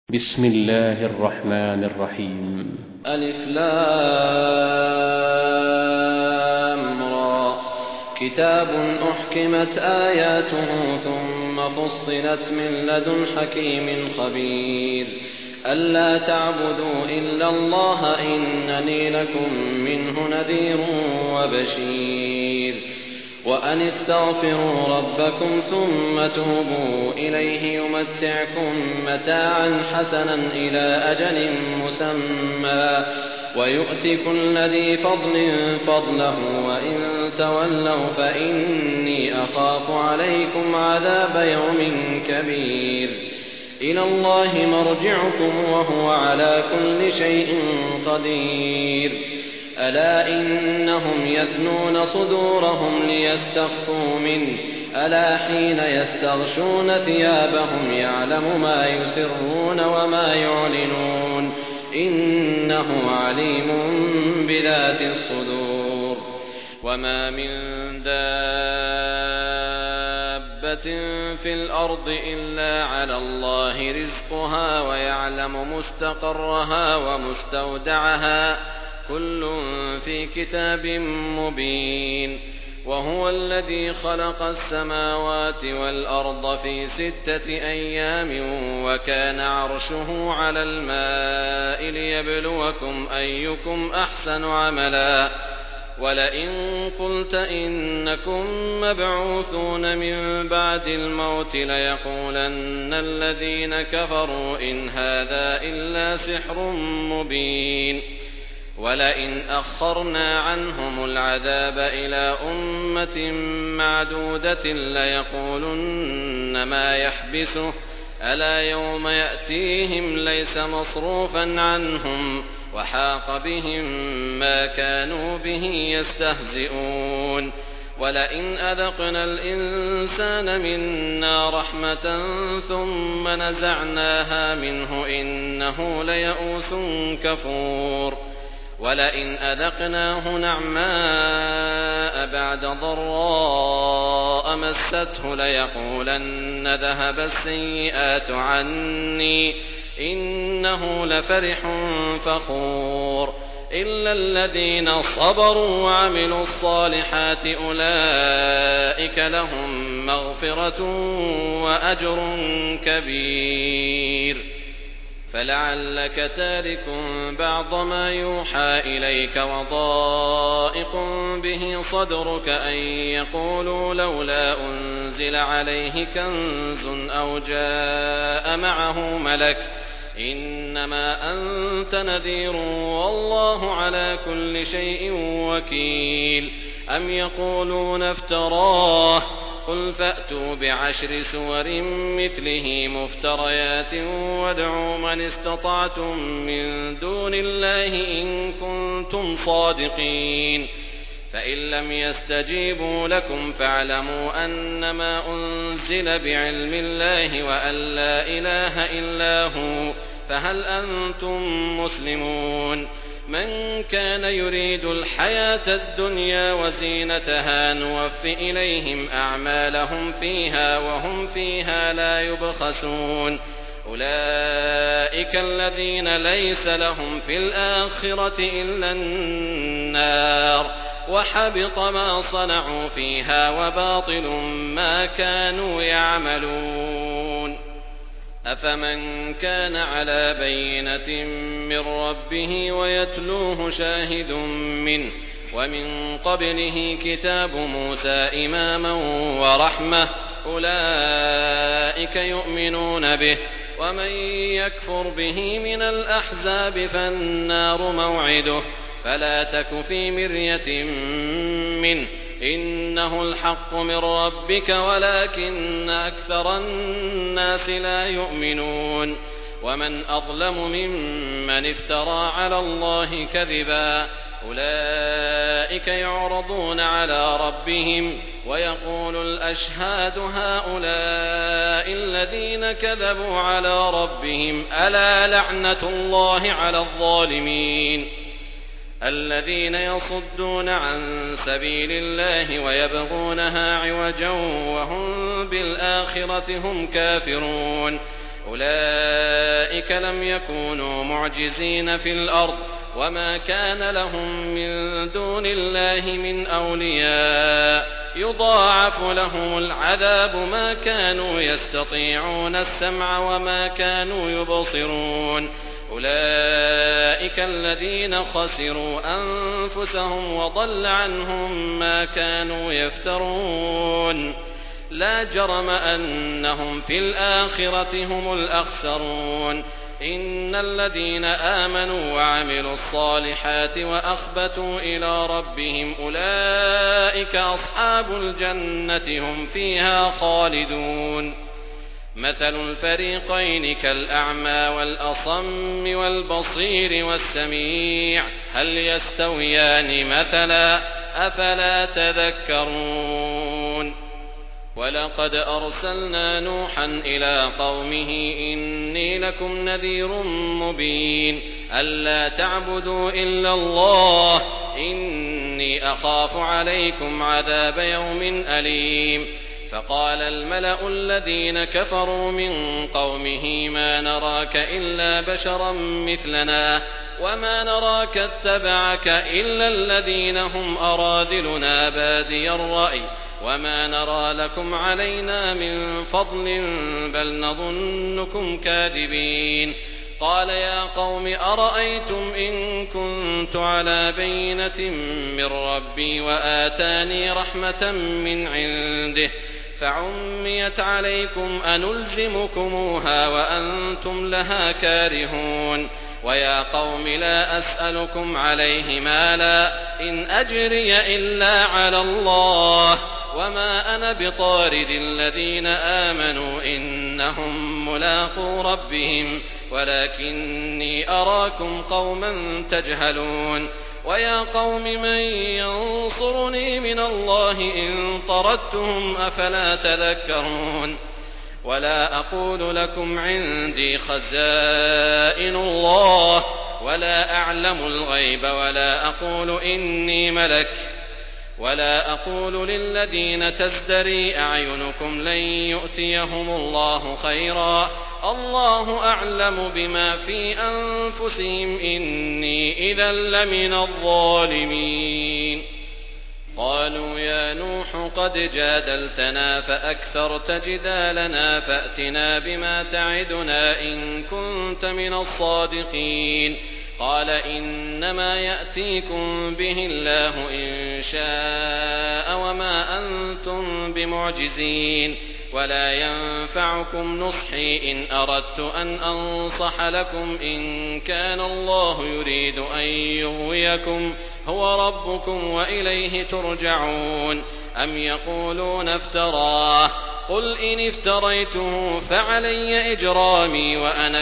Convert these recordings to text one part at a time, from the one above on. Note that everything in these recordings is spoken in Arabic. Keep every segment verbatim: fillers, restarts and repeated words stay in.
بسم الله الرحمن الرحيم. ألف لام را. كتاب أحكمت آياته ثم فصلت من لدن حكيم خبير. ألا تعبدوا إلا الله إنني لكم منه نذير وبشير. وأن استغفروا ربكم ثم توبوا إليه يمتعكم متاعا حسنا إلى أجل مسمى ويؤت كل ذي فضل فضله وإن تولوا فإني أخاف عليكم عذاب يوم كبير. إلى الله مرجعكم وهو على كل شيء قدير. ألا إنهم يثنون صدورهم ليستخفوا منه ألا حين يستغشون ثيابهم يعلم ما يسرون وما يعلنون إنه عليم بذات الصدور. وما من دابة في الأرض إلا على الله رزقها ويعلم مستقرها ومستودعها كل في كتاب مبين. وهو الذي خلق السماوات والأرض في ستة أيام وكان عرشه على الماء ليبلوكم أيكم أحسن عملا. ولئن قلت إنكم مبعوثون من بعد الموت ليقولن الذين كفروا إن هذا إلا سحر مبين. ولئن أخرنا عنهم العذاب إلى أمة معدودة ليقولن ما يحبسه ألا يوم يأتيهم ليس مصروفا عنهم وحاق بهم ما كانوا به يستهزئون. ولئن أذقنا الإنسان منا رحمة ثم نزعناها منه إنه ليئوس كفور. ولئن أذقناه نعماء بعد ضراء مسته ليقولن ذهب السيئات عني إنه لفرح فخور. إلا الذين صبروا وعملوا الصالحات أولئك لهم مغفرة وأجر كبير. فلعلك تارك بعض ما يوحى إليك وضائق به صدرك أن يقولوا لولا أنزل عليه كنز أو جاء معه ملك إنما أنت نذير والله على كل شيء وكيل. أم يقولون افتراه قل فأتوا بعشر سور مثله مفتريات وادعوا من استطعتم من دون الله إن كنتم صادقين. فإن لم يستجيبوا لكم فاعلموا أنما أنزل بعلم الله وأن لا إله إلا هو فهل أنتم مسلمون. من كان يريد الحياة الدنيا وزينتها نوف إليهم أعمالهم فيها وهم فيها لا يبخسون. أولئك الذين ليس لهم في الآخرة إلا النار وحبط ما صنعوا فيها وباطل ما كانوا يعملون. أفمن كان على بينة من ربه ويتلوه شاهد منه ومن قبله كتاب موسى إماما ورحمة أولئك يؤمنون به. ومن يكفر به من الأحزاب فالنار موعده فلا تك في مرية منه إنه الحق من ربك ولكن أكثر الناس لا يؤمنون. ومن أظلم ممن افترى على الله كذبا أولئك يعرضون على ربهم ويقول الأشهاد هؤلاء الذين كذبوا على ربهم ألا لعنة الله على الظالمين. الذين يصدون عن سبيل الله ويبغونها عوجا وهم بالآخرة هم كافرون. أولئك لم يكونوا معجزين في الأرض وما كان لهم من دون الله من أولياء يضاعف لهم العذاب ما كانوا يستطيعون السمع وما كانوا يبصرون أولئك الذين خسروا أنفسهم وضل عنهم ما كانوا يفترون لا جرم أنهم في الآخرة هم الأخسرون إن الذين آمنوا وعملوا الصالحات وأخبتوا إلى ربهم أولئك أصحاب الجنة هم فيها خالدون مثل الفريقين كالأعمى والأصم والبصير والسميع هل يستويان مثلا أفلا تذكرون ولقد أرسلنا نوحا إلى قومه إني لكم نذير مبين ألا تعبدوا إلا الله إني أخاف عليكم عذاب يوم أليم فقال الملأ الذين كفروا من قومه ما نراك إلا بشرا مثلنا وما نراك اتبعك إلا الذين هم أراذلنا بادي الرأي وما نرى لكم علينا من فضل بل نظنكم كاذبين قال يا قوم أرأيتم إن كنت على بينة من ربي وآتاني رحمة من عنده فعميت عليكم أنلزمكموها وأنتم لها كارهون ويا قوم لا أسألكم عليه مالا إن أجري إلا على الله وما أنا بطارد الذين آمنوا إنهم ملاقو ربهم ولكني أراكم قوما تجهلون ويا قوم من ينصرني من الله إن طردتهم أفلا تذكرون ولا أقول لكم عندي خزائن الله ولا أعلم الغيب ولا أقول إني ملك ولا أقول للذين تزدري أعينكم لن يؤتيهم الله خيرا الله أعلم بما في أنفسهم إني إذا لمن الظالمين قالوا يا نوح قد جادلتنا فأكثرت جدالنا فأتنا بما تعدنا إن كنت من الصادقين قال إنما يأتيكم به الله إن شاء وما أنتم بمعجزين ولا ينفعكم نصحي إن أردت أن أنصح لكم إن كان الله يريد أن يغويكم هو ربكم وإليه ترجعون أم يقولون افتراه قل إن افتريته فعلي إجرامي وأنا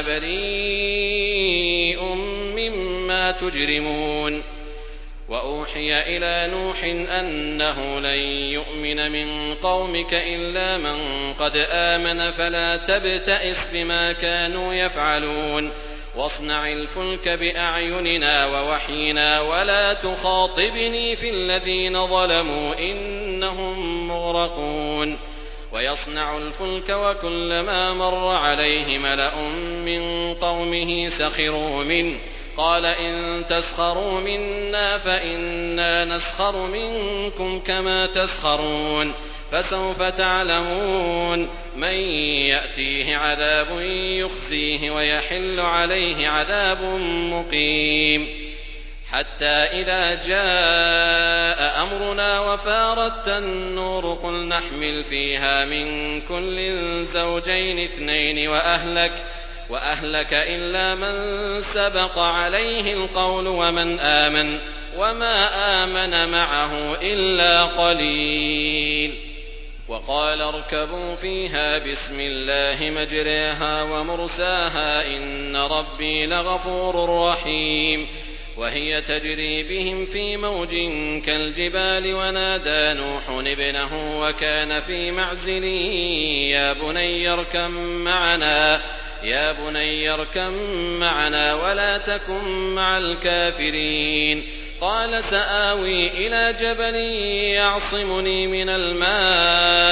بريء مما تجرمون وأوحي إلى نوح أنه لن يؤمن من قومك إلا من قد آمن فلا تبتئس بما كانوا يفعلون واصنع الفلك بأعيننا ووحينا ولا تخاطبني في الذين ظلموا إنهم مغرقون ويصنع الفلك وكلما مر عليه ملأ من قومه سخروا منه قال إن تسخروا منا فإنا نسخر منكم كما تسخرون فسوف تعلمون من يأتيه عذاب يخزيه ويحل عليه عذاب مقيم حتى إذا جاء أمرنا وفارت النور قل نحمل فيها من كل زوجين اثنين وأهلك وأهلك إلا من سبق عليه القول ومن آمن وما آمن معه إلا قليل وقال اركبوا فيها بسم الله مجريها ومرساها إن ربي لغفور رحيم وهي تجري بهم في موج كالجبال ونادى نوح ابنه وكان في معزل يا بني اركب معنا يا بني اركب معنا ولا تكن مع الكافرين قال سآوي إلى جبل يعصمني من الماء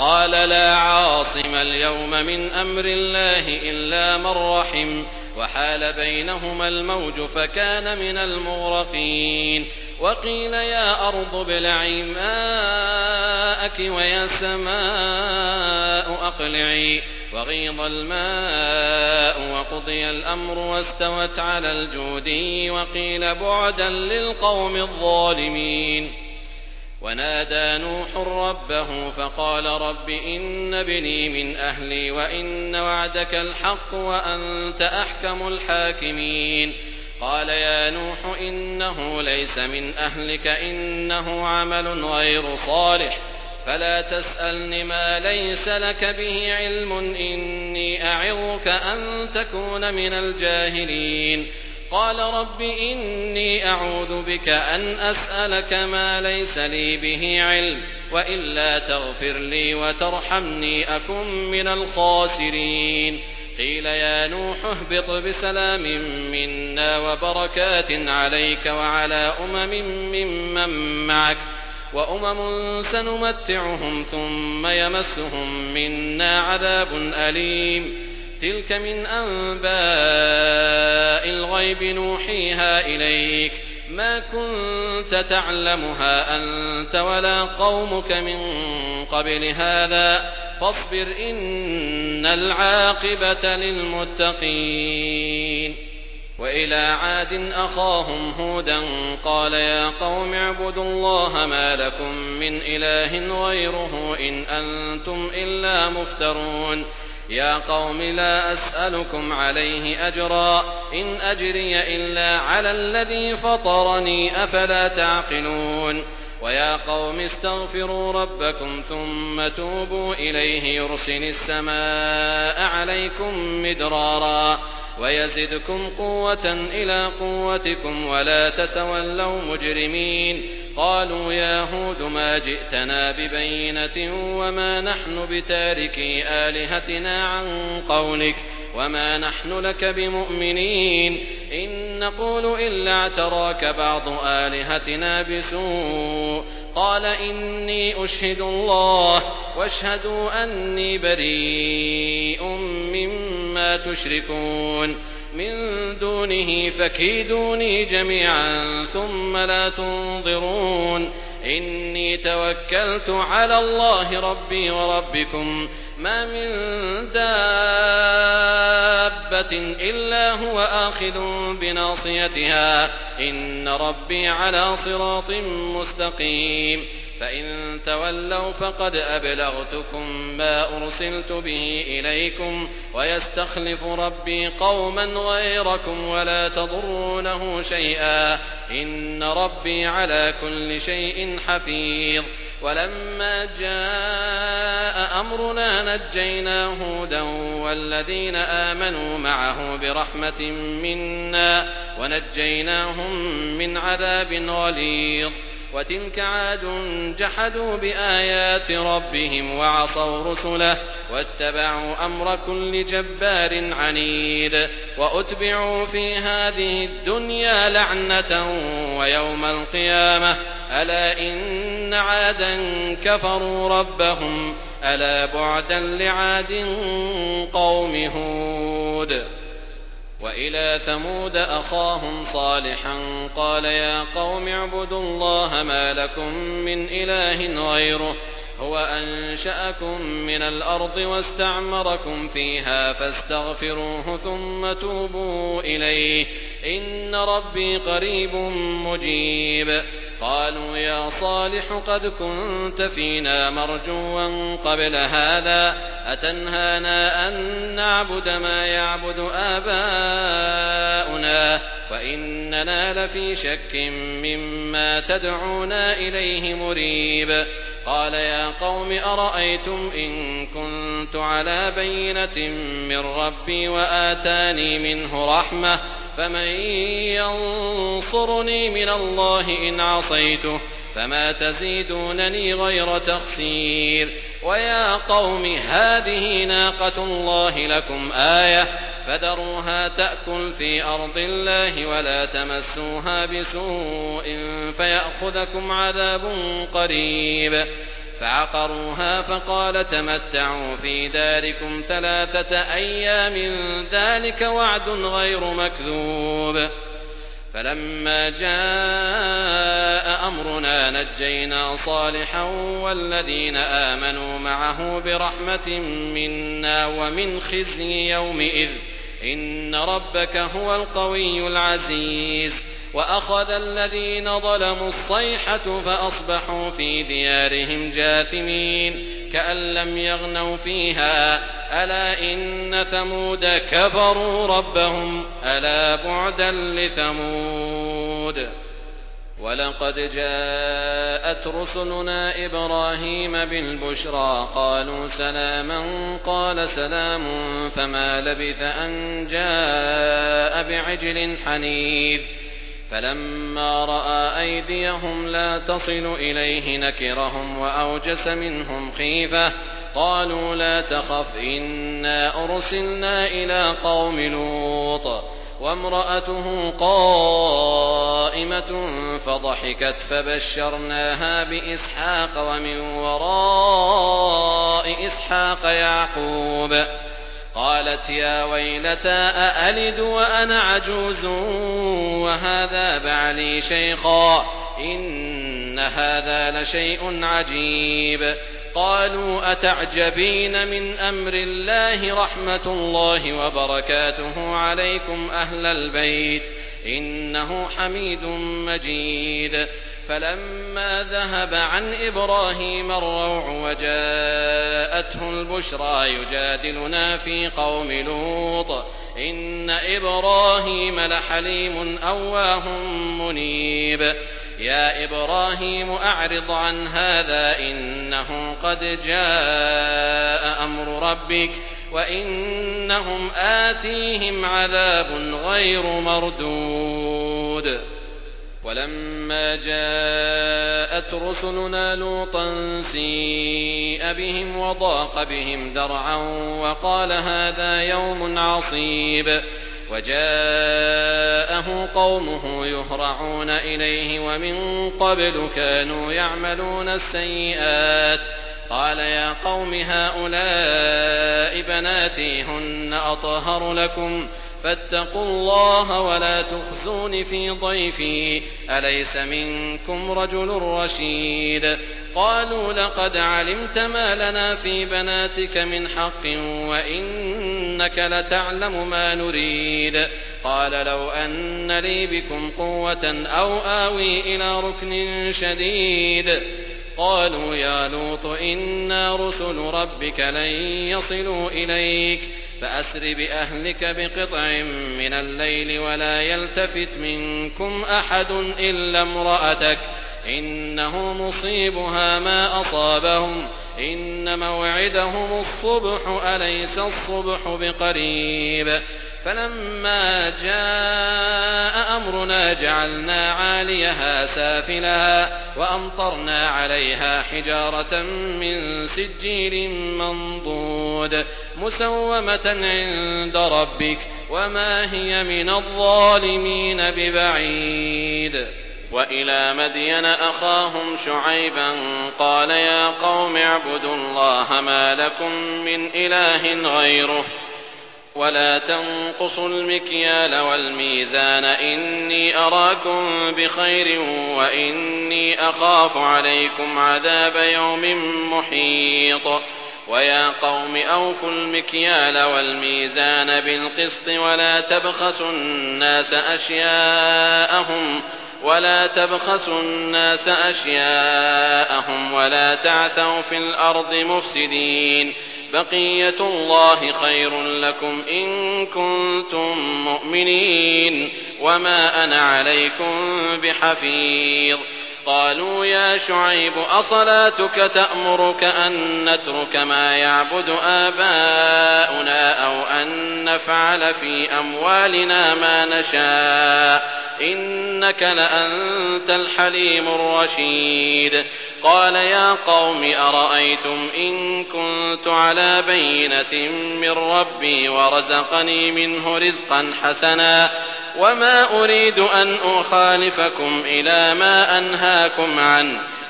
قال لا عاصم اليوم من أمر الله إلا من رحم وحال بينهما الموج فكان من المغرقين وقيل يا أرض ابلعي ماءك ويا سماء أقلعي وغيض الماء وقضي الأمر واستوت على الجودي وقيل بعدا للقوم الظالمين ونادى نوح ربه فقال رب إن ابني من أهلي وإن وعدك الحق وأنت أحكم الحاكمين قال يا نوح إنه ليس من أهلك إنه عمل غير صالح فلا تسألن ما ليس لك به علم إني أعظك أن تكون من الجاهلين قال رب إني أعوذ بك أن أسألك ما ليس لي به علم وإلا تغفر لي وترحمني أكن من الخاسرين قيل يا نوح اهبط بسلام منا وبركات عليك وعلى أمم ممن معك وأمم سنمتعهم ثم يمسهم منا عذاب أليم تلك من أنباء الغيب نوحيها إليك ما كنت تعلمها أنت ولا قومك من قبل هذا فاصبر إن العاقبة للمتقين وإلى عاد أخاهم هودا قال يا قوم اعبدوا الله ما لكم من إله غيره إن أنتم إلا مفترون يا قوم لا أسألكم عليه أجرا إن أجري إلا على الذي فطرني أفلا تعقلون ويا قوم استغفروا ربكم ثم توبوا إليه يرسل السماء عليكم مدرارا ويزدكم قوة إلى قوتكم ولا تتولوا مجرمين قالوا يا هود ما جئتنا ببينة وما نحن بتاركي آلهتنا عن قولك وما نحن لك بمؤمنين إن نقول إلا اعتراك بعض آلهتنا بسوء قال إني أشهد الله واشهدوا أني بريء مما تشركون من دونه فكيدوني جميعا ثم لا تنظرون إني توكلت على الله ربي وربكم ما من دابة إلا هو آخذ بناصيتها إن ربي على صراط مستقيم فإن تولوا فقد أبلغتكم ما أرسلت به إليكم ويستخلف ربي قوما غيركم ولا تضرونه شيئا إن ربي على كل شيء حفيظ ولما جاء أمرنا نجينا هودا والذين آمنوا معه برحمة منا ونجيناهم من عذاب غليظ وتلك عاد جحدوا بآيات ربهم وعصوا رسله واتبعوا أمر كل جبار عنيد وأتبعوا في هذه الدنيا لعنة ويوم القيامة ألا إن عادا كفروا ربهم ألا بعدا لعاد قوم هود وإلى ثمود أخاهم صالحا قال يا قوم اعبدوا الله ما لكم من إله غيره هو أنشأكم من الأرض واستعمركم فيها فاستغفروه ثم توبوا إليه إن ربي قريب مجيب قالوا يا صالح قد كنت فينا مرجوا قبل هذا أتنهانا أن نعبد ما يعبد آباؤنا وإننا لفي شك مما تدعونا إليه مريب قال يا قوم أرأيتم إن كنت على بينة من ربي وآتاني منه رحمة فمن ينصرني من الله إن عصيته فما تزيدونني غير تخسير ويا قوم هذه ناقة الله لكم آية فذروها تأكل في أرض الله ولا تمسوها بسوء فيأخذكم عذاب قريب فعقروها فقال تمتعوا في داركم ثلاثة أيام ذلك وعد غير مكذوب. فلما جاء أمرنا نجينا صالحا والذين آمنوا معه برحمة منا ومن خزي يومئذ إن ربك هو القوي العزيز. وأخذ الذين ظلموا الصيحة فأصبحوا في ديارهم جاثمين كأن لم يغنوا فيها ألا إن ثمود كفروا ربهم ألا بعدا لثمود. ولقد جاءت رسلنا إبراهيم بالبشرى قالوا سلاما قال سلام فما لبث أن جاء بعجل حنيذ. فلما رأى أيديهم لا تصل إليه نكرهم وأوجس منهم خيفة قالوا لا تخف إنا أرسلنا إلى قوم لوط وامرأته قائمة فضحكت فبشرناها بإسحاق ومن وراء إسحاق يعقوب. قالت يا ويلتى أألد وأنا عجوز وهذا بعلي شيخا إن هذا لشيء عجيب. قالوا أتعجبين من أمر الله رحمة الله وبركاته عليكم أهل البيت إنه حميد مجيد. فلما ذهب عن إبراهيم الروع وجاءته البشرى يجادلنا في قوم لوط إن إبراهيم لحليم أواه منيب. يا إبراهيم أعرض عن هذا إنه قد جاء أمر ربك وإنهم آتيهم عذاب غير مردود. ولما جاءت رسلنا لوطا سيء بهم وضاق بهم ذرعا وقال هذا يوم عصيب. وجاءه قومه يهرعون إليه ومن قبل كانوا يعملون السيئات. قال يا قوم هؤلاء بناتي هن أطهر لكم فاتقوا الله ولا تخزون في ضيفي أليس منكم رجل رشيد. قالوا لقد علمت ما لنا في بناتك من حق وإنك لتعلم ما نريد. قال لو أن لي بكم قوة أو آوي إلى ركن شديد. قالوا يا لوط إنا رسل ربك لن يصلوا إليك فأسر بأهلك بقطع من الليل ولا يلتفت منكم أحد إلا امرأتك إنه مصيبها ما أصابهم إن موعدهم الصبح أليس الصبح بقريب. فلما جاء أمرنا جعلنا عاليها سافلها وأمطرنا عليها حجارة من سجيل منضود مسومة عند ربك وما هي من الظالمين ببعيد. وإلى مدين أخاهم شعيبا قال يا قوم اعبدوا الله ما لكم من إله غيره ولا تنقصوا المكيال والميزان إني أراكم بخير وإني أخاف عليكم عذاب يوم محيط. ويا قوم أوفوا المكيال والميزان بالقسط ولا تبخسوا الناس أشياءهم ولا تبخسوا الناس أشياءهم ولا تعثوا في الأرض مفسدين. بقية الله خير لكم إن كنتم مؤمنين وما أنا عليكم بحفيظ. قالوا يا شعيب أصلاتك تأمرك أن نترك ما يعبد آباؤنا أو أن نفعل في أموالنا ما نشاء إنك لأنت الحليم الرشيد. قال يا قوم أرأيتم إن كنت على بينة من ربي ورزقني منه رزقا حسنا وما أريد أن أخالفكم إلى ما أنهاكم عنه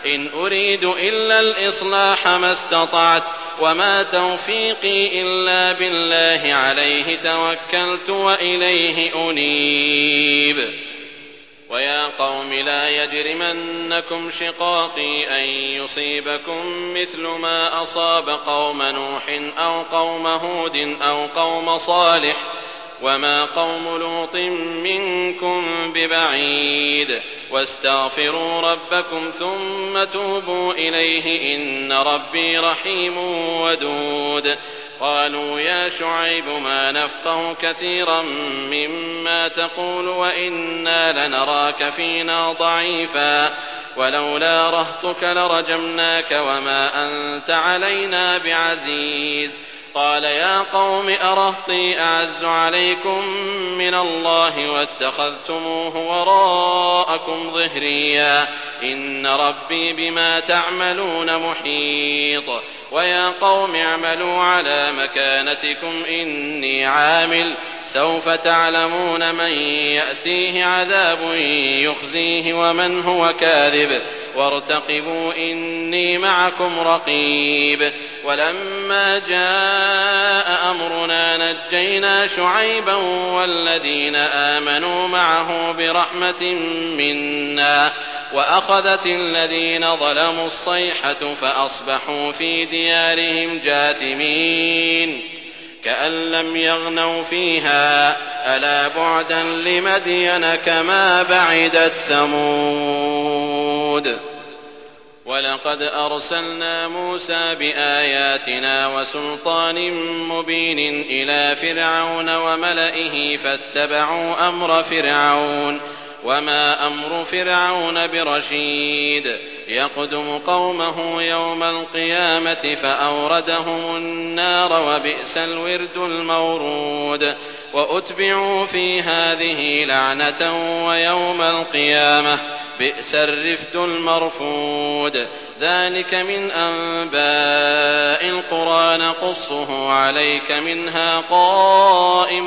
إن أريد إلا الإصلاح ما استطعت وما توفيقي إلا بالله عليه توكلت وإليه أنيب. ويا قوم لا يجرمنكم شقاقي أن يصيبكم مثل ما أصاب قوم نوح أو قوم هود أو قوم صالح وما قوم لوط منكم ببعيد واستغفروا ربكم ثم توبوا إليه إن ربي رحيم ودود. قالوا يا شعيب ما نفقه كثيرا مما تقول وإنا لنراك فينا ضعيفا ولولا رهطك لرجمناك وما أنت علينا بعزيز. قال يا قوم أرهطي أعز عليكم من الله واتخذتموه وراءكم ظهريا إن ربي بما تعملون محيط. ويا قوم اعملوا على مكانتكم إني عامل سوف تعلمون من يأتيه عذاب يخزيه ومن هو كاذب وارتقبوا إني معكم رقيب. ولما جاء أمرنا نجينا شعيبا والذين آمنوا معه برحمة منا وأخذت الذين ظلموا الصيحة فأصبحوا في ديارهم جاثمين كأن لم يغنوا فيها ألا بعدا لمدين كما بعدت ثمود. ولقد أرسلنا موسى بآياتنا وسلطان مبين إلى فرعون وملئه فاتبعوا أمر فرعون وما أمر فرعون برشيد. يقدم قومه يوم القيامة فأوردهم النار وبئس الورد المورود. وأتبعوا في هذه لعنة ويوم القيامة بئس الرفد المرفود. ذلك من أنباء القرى نقصه عليك منها قائم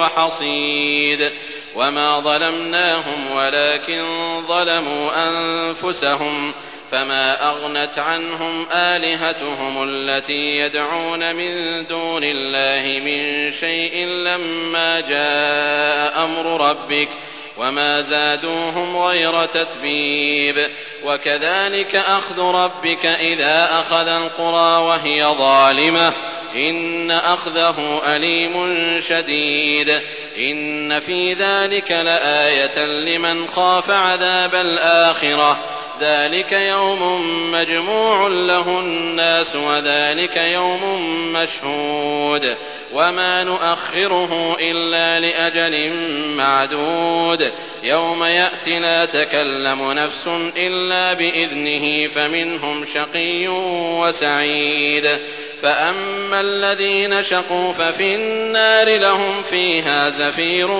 وحصيد. وما ظلمناهم ولكن ظلموا أنفسهم فما أغنت عنهم آلهتهم التي يدعون من دون الله من شيء لما جاء أمر ربك وما زادوهم غير تتبيب. وكذلك أخذ ربك إذا أخذ القرى وهي ظالمة إن أخذه أليم شديد. إن في ذلك لآية لمن خاف عذاب الآخرة ذلك يوم مجموع له الناس وذلك يوم مشهود وما نؤخره إلا لأجل معدود. يوم يأتي لا تكلم نفس إلا بإذنه فمنهم شقي وسعيد. فأما الذين شقوا ففي النار لهم فيها زفير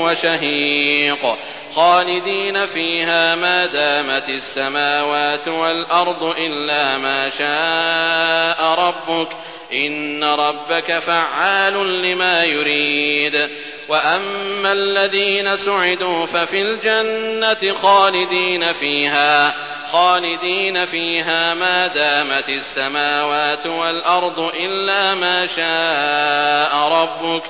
وشهيق خالدين فيها ما دامت السماوات والأرض إلا ما شاء ربك إن ربك فعال لما يريد. وأما الذين سعدوا ففي الجنة خالدين فيها خالدين فيها ما دامت السماوات والأرض إلا ما شاء ربك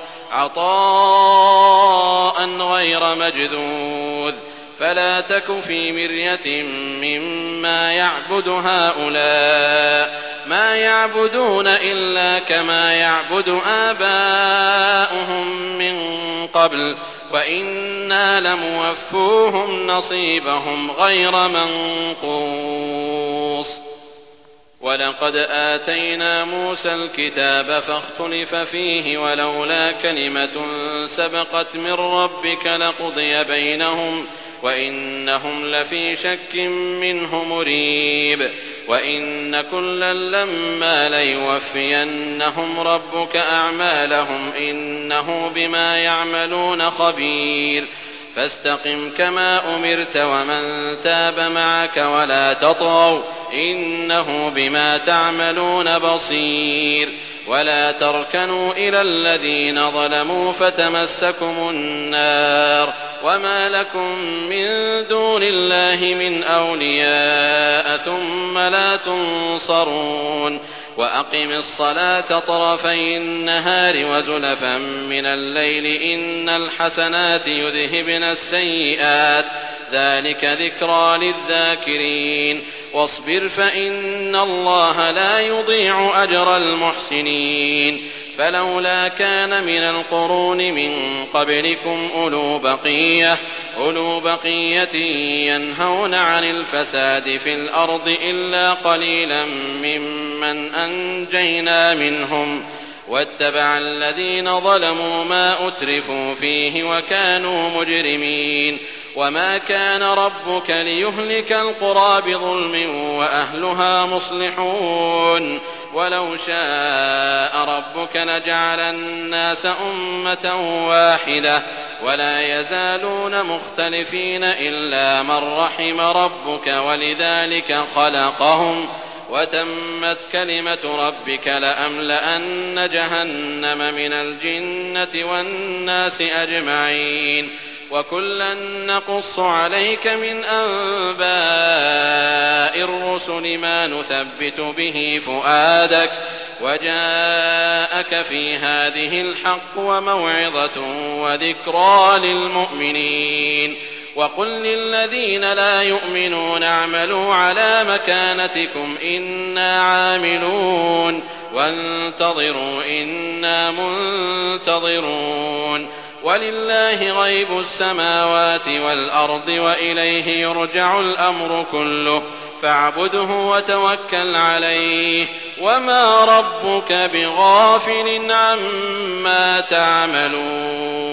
عطاء غير مجذوذ. فلا تك في مرية مما يعبد هؤلاء ما يعبدون إلا كما يعبد آباؤهم من قبل وإنا لموفوهم نصيبهم غير منقوص. ولقد آتينا موسى الكتاب فاختلف فيه ولولا كلمة سبقت من ربك لقضي بينهم وإنهم لفي شك منه مريب. وإن كلا لما ليوفينهم ربك أعمالهم إنه بما يعملون خبير. فاستقم كما أمرت ومن تاب معك ولا تطغوا إنه بما تعملون بصير. ولا تركنوا إلى الذين ظلموا فتمسكم النار وما لكم من دون الله من أولياء ثم لا تنصرون وأقم الصلاة طرفي النهار وزلفا من الليل إن الحسنات يذهبن السيئات ذلك ذكرى للذاكرين واصبر فإن الله لا يضيع أجر المحسنين فلولا كان من القرون من قبلكم أولو بقية, أولو بقية ينهون عن الفساد في الأرض إلا قليلا ممن أنجينا منهم واتبع الذين ظلموا ما أترفوا فيه وكانوا مجرمين وما كان ربك ليهلك القرى بظلم وأهلها مصلحون ولو شاء ربك لجعل الناس أمة واحدة ولا يزالون مختلفين إلا من رحم ربك ولذلك خلقهم وتمت كلمة ربك لأملأن جهنم من الجنة والناس أجمعين وكلا نقص عليك من أنباء الرسل ما نثبت به فؤادك وجاءك في هذه الحق وموعظة وذكرى للمؤمنين وقل للذين لا يؤمنون اعملوا على مكانتكم إنا عاملون وانتظروا إنا منتظرون ولله غيب السماوات والأرض وإليه يرجع الأمر كله فاعبده وتوكل عليه وما ربك بغافل عما تعملون